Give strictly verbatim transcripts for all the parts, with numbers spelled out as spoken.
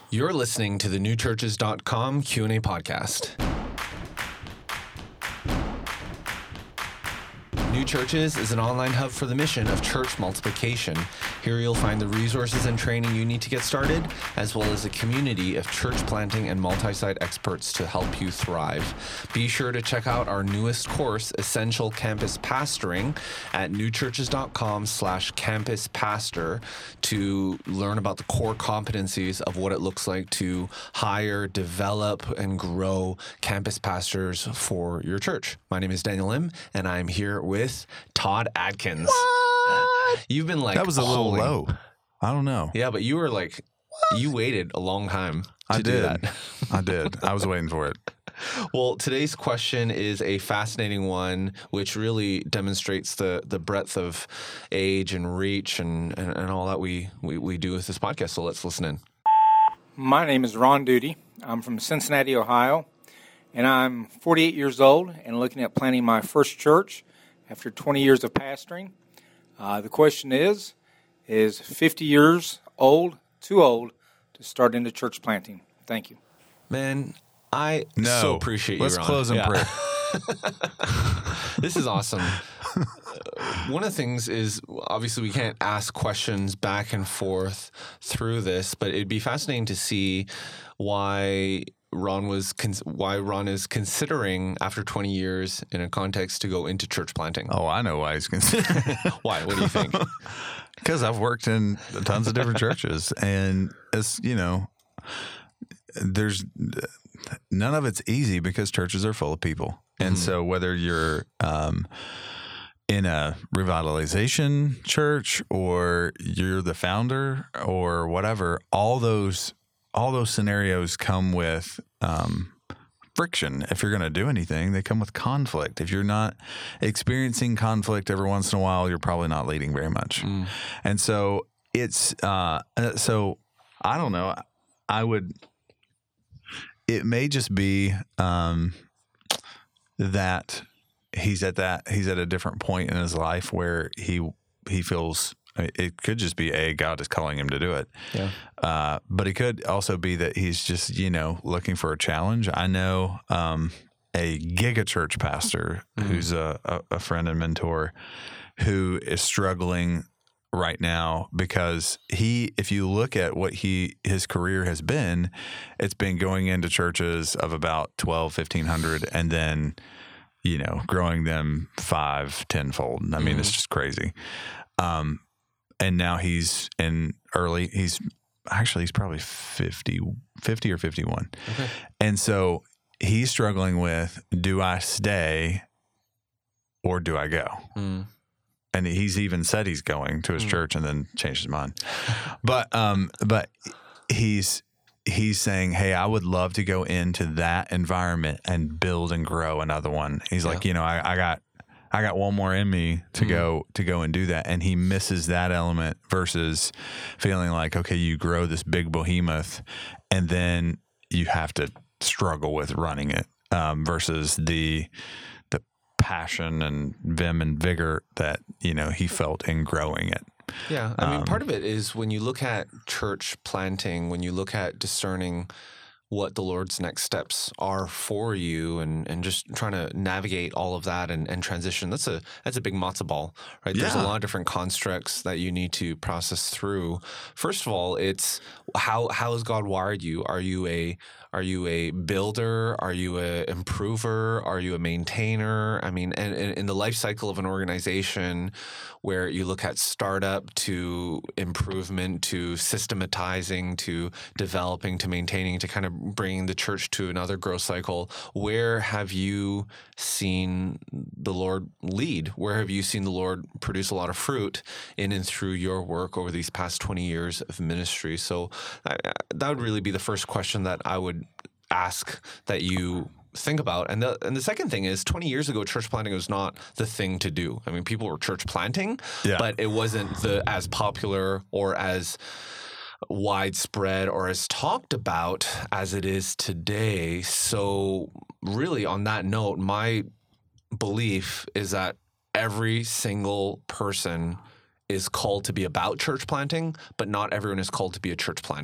You're listening to the new churches dot com Q and A podcast. New Churches is an online hub for the mission of church multiplication. Here you'll find the resources and training you need to get started, as well as a community of church planting and multi-site experts to help you thrive. Be sure to check out our newest course, Essential Campus Pastoring, at new churches dot com slash campus pastor to learn about the core competencies of what it looks like to hire, develop, and grow campus pastors for your church. My name is Daniel Lim, and I'm here with Todd Adkins. What? You've been like That was a little holding- low. I don't know. Yeah, but you were like, what? You waited a long time to I do did. that. I did. I was waiting for it. Well, today's question is a fascinating one, which really demonstrates the the breadth of age and reach and, and, and all that we, we, we do with this podcast. So let's listen in. My name is Ron Duty. I'm from Cincinnati, Ohio, and I'm forty-eight years old and looking at planting my first church after twenty years of pastoring. Uh, the question is, is fifty years old too old to start into church planting? Thank you. Man, I No. so appreciate Let's you, Ron. close in Yeah. prayer. This is awesome. Uh, one of the things is, obviously, we can't ask questions back and forth through this, but it'd be fascinating to see why Ron was cons- why Ron is considering after twenty years in a context to go into church planting. Oh, I know why he's considering. Why? What do you think? Because I've worked in tons of different churches, and it's, you know, there's none of it's easy because churches are full of people. And Mhm. so whether you're um, in a revitalization church or you're the founder or whatever, all those all those scenarios come with um, friction. If you're going to do anything, they come with conflict. If you're not experiencing conflict every once in a while, you're probably not leading very much. Mm. And so it's uh, so I don't know. I would. It may just be um, that he's at that he's at a different point in his life where he he feels. It could just be a God is calling him to do it. Yeah. Uh, but it could also be that he's just, you know, looking for a challenge. I know um, a giga church pastor Mm-hmm. who's a, a, a friend and mentor who is struggling right now because he, if you look at what he, his career has been, it's been going into churches of about twelve, fifteen hundred and then, you know, growing them five, tenfold. I mean, Mhm. it's just crazy. Um, And now he's in early, he's actually, he's probably fifty, fifty or fifty-one. Okay. And so he's struggling with, do I stay or do I go? Mm. And he's even said he's going to his Mm. church and then changed his mind. But, um, but he's, he's saying, hey, I would love to go into that environment and build and grow another one. He's Yeah. like, you know, I, I got, I got one more in me to Mhm. go to go and do that, and he misses that element versus feeling like, okay, you grow this big behemoth, and then you have to struggle with running it um, versus the the passion and vim and vigor that you know he felt in growing it. Yeah. I mean, Um, part of it is when you look at church planting, when you look at discerning what the Lord's next steps are for you and, and just trying to navigate all of that and, and transition, that's a that's a big matzo ball, right? There's a Yeah. lot of different constructs that you need to process through. First of all, it's how how has God wired you? Are you a are you a builder? Are you a improver? Are you a maintainer? I mean, and, and in the life cycle of an organization where you look at startup to improvement to systematizing to developing to maintaining to kind of bringing the church to another growth cycle, where have you seen the Lord lead? Where have you seen the Lord produce a lot of fruit in and through your work over these past twenty years of ministry? So I, that would really be the first question that I would ask that you think about. And the and the second thing is twenty years ago, church planting was not the thing to do. I mean, people were church planting, Yeah. but it wasn't the as popular or as widespread or as talked about as it is today. So really on that note, my belief is that every single person is called to be about church planting, but not everyone is called to be a church planter.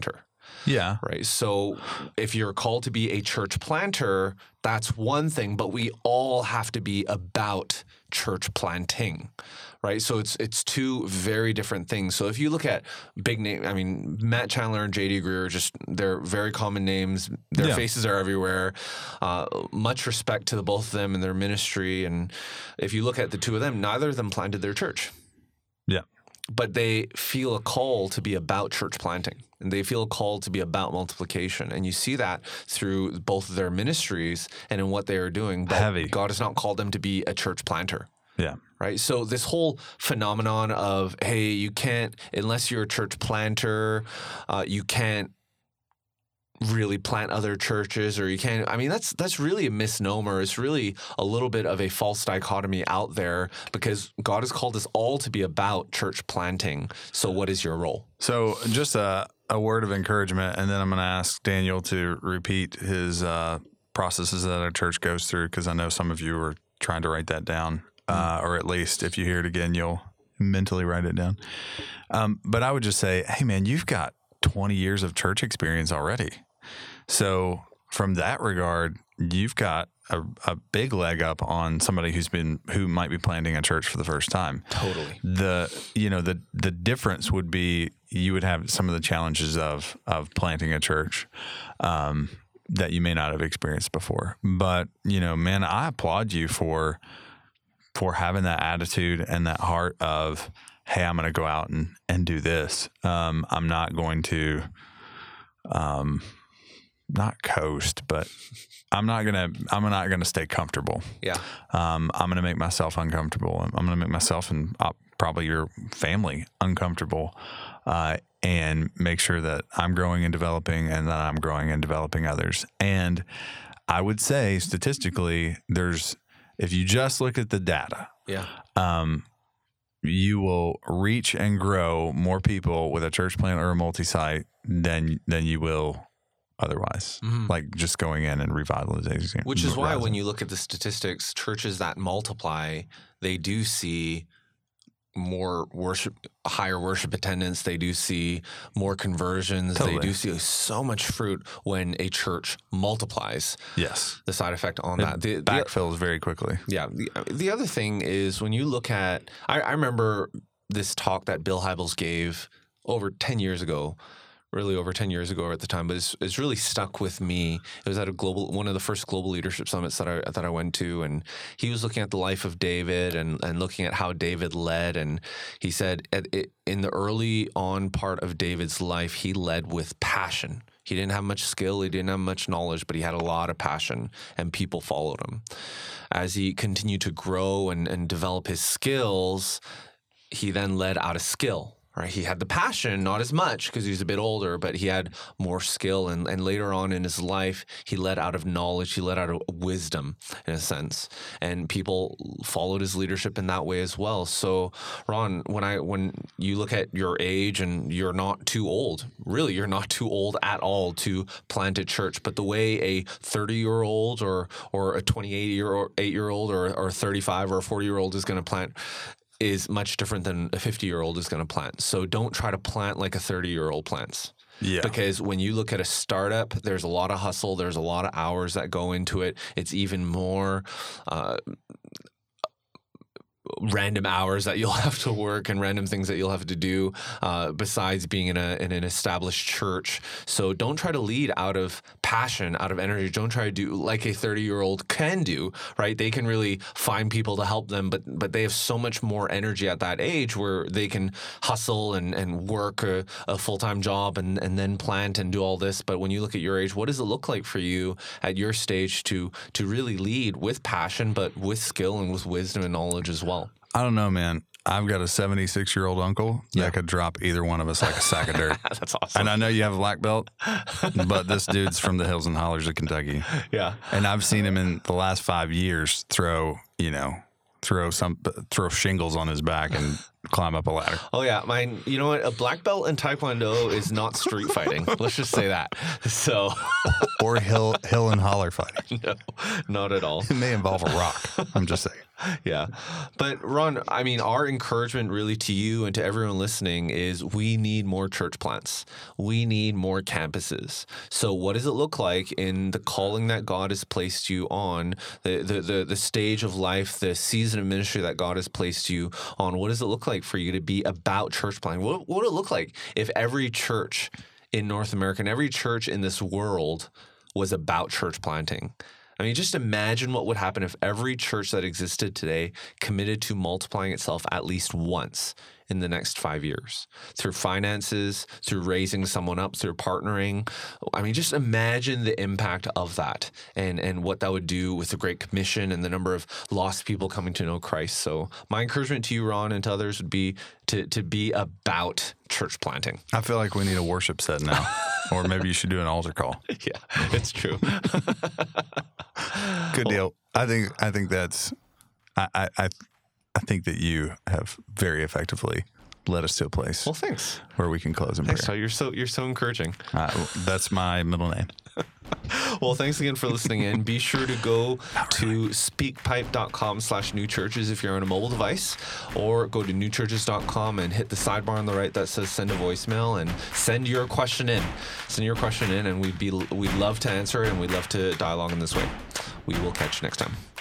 Yeah. Right. So if you're called to be a church planter, that's one thing, but we all have to be about church planting. Right. So it's it's two very different things. So if you look at big name, I mean, Matt Chandler and J D Greer, just they're very common names. Their Yeah. faces are everywhere. Uh, much respect to the both of them and their ministry. And if you look at the two of them, neither of them planted their church. Yeah. But they feel a call to be about church planting, and they feel a call to be about multiplication. And you see that through both of their ministries and in what they are doing. But Heavy. God has not called them to be a church planter. Yeah. Right. So this whole phenomenon of, hey, you can't, unless you're a church planter, uh, you can't really plant other churches, or you can't. I mean, that's that's really a misnomer. It's really a little bit of a false dichotomy out there, because God has called us all to be about church planting. So what is your role? So just a, a word of encouragement, and then I'm going to ask Daniel to repeat his uh, processes that our church goes through, because I know some of you are trying to write that down, uh, or at least if you hear it again, you'll mentally write it down. Um, but I would just say, hey, man, you've got twenty years of church experience already. So from that regard, you've got a, a big leg up on somebody who's been who might be planting a church for the first time. Totally. The you know the the difference would be you would have some of the challenges of of planting a church um, that you may not have experienced before. But you know, man, I applaud you for for having that attitude and that heart of, hey, I'm going to go out and and do this. Um, I'm not going to. Um, Not coast, but I'm not gonna. I'm not gonna stay comfortable. Yeah. Um, I'm gonna make myself uncomfortable. I'm gonna make myself and uh, probably your family uncomfortable, uh, and make sure that I'm growing and developing, and that I'm growing and developing others. And I would say, statistically, there's if you just look at the data, Yeah. um, you will reach and grow more people with a church plant or a multi-site than than you will otherwise, Mhm. like just going in and revitalizing. Which is why rising. when you look at the statistics, churches that multiply, they do see more worship, higher worship attendance. They do see more conversions. Totally. They do see so much fruit when a church multiplies. Yes, The side effect on it that. The, the, backfills very quickly. yeah. The, the other thing is when you look at, I, I remember this talk that Bill Hybels gave over ten years ago. Really over ten years ago at the time, but it's, it's really stuck with me. It was at a global, one of the first global leadership summits that I that I went to, and he was looking at the life of David and, and looking at how David led, and he said at, it, in the early on part of David's life, he led with passion. He didn't have much skill, he didn't have much knowledge, but he had a lot of passion, and people followed him. As he continued to grow and, and develop his skills, he then led out of skill. Right, he had the passion, not as much because he was a bit older, but he had more skill. And, and later on in his life, he led out of knowledge. He led out of wisdom, in a sense. And people followed his leadership in that way as well. So, Ron, when I when you look at your age, and you're not too old, really, you're not too old at all to plant a church. But the way a thirty-year-old or or a twenty-eight-year-old or or a thirty-five or a forty-year-old is going to plant is much different than a fifty-year-old is going to plant. So don't try to plant like a thirty-year-old plants. Yeah. Because when you look at a startup, there's a lot of hustle. There's a lot of hours that go into it. It's even more uh, random hours that you'll have to work and random things that you'll have to do uh, besides being in, a, in an established church. So don't try to lead out of passion, out of energy. Don't try to do like a thirty-year-old can do, right? They can really find people to help them, but but they have so much more energy at that age where they can hustle and, and work a, a full-time job and, and then plant and do all this. But when you look at your age, what does it look like for you at your stage to to really lead with passion, but with skill and with wisdom and knowledge as well? I don't know, man. I've got a seventy-six-year-old uncle Yeah. that could drop either one of us like a sack of dirt. That's awesome. And I know you have a black belt, but this dude's from the hills and hollers of Kentucky. Yeah. And I've seen him in the last five years throw, you know, throw some throw shingles on his back and climb up a ladder. Oh yeah, mine. You know what? A black belt in Taekwondo is not street fighting. Let's just say that. So, Or hill hill and holler fighting. no, not at all. It may involve a rock. I'm just saying. Yeah. But Ron, I mean, our encouragement really to you and to everyone listening is we need more church plants. We need more campuses. So what does it look like in the calling that God has placed you on, the the the, the stage of life, the season of ministry that God has placed you on? What does it look like for you to be about church planting? What, what would it look like if every church in North America and every church in this world was about church planting? I mean, just imagine what would happen if every church that existed today committed to multiplying itself at least once in the next five years through finances, through raising someone up, through partnering. I mean, just imagine the impact of that and, and what that would do with the Great Commission and the number of lost people coming to know Christ. So my encouragement to you, Ron, and to others would be to, to be about church planting. I feel like we need a worship set now. Or maybe you should do an altar call. Yeah, it's true. Good deal. I think I think that's I, I I I think that you have very effectively led us to a place Well, thanks. where we can close in Thanks, prayer. Todd. You're so you're so encouraging. Uh, that's my middle name. Well, thanks again for listening in. Be sure to go to speakpipe.com slash new churches if you're on a mobile device, or go to new churches dot com and hit the sidebar on the right that says send a voicemail and send your question in. Send your question in, and we'd be we'd love to answer it, and we'd love to dialogue in this way. We will catch you next time.